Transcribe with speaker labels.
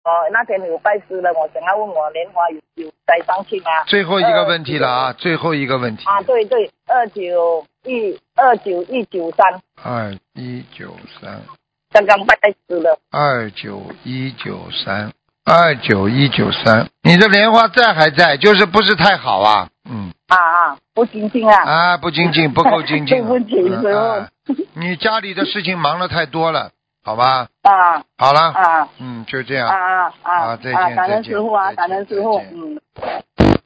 Speaker 1: 那天有拜师了，我想要问我莲花有栽上去吗？
Speaker 2: 最后一个问题了啊，最后一个问题。
Speaker 1: 对29193。
Speaker 2: 2193。
Speaker 1: 刚刚拜师了。
Speaker 2: 29193，你的莲花在还在，就是不是太好啊，
Speaker 1: 不精进啊。
Speaker 2: 不精进，不够精进。
Speaker 1: 对不起，师傅。
Speaker 2: 你家里的事情忙了太多了，好吧？好了。就这样。再见。
Speaker 1: 感恩师傅啊，感恩师傅。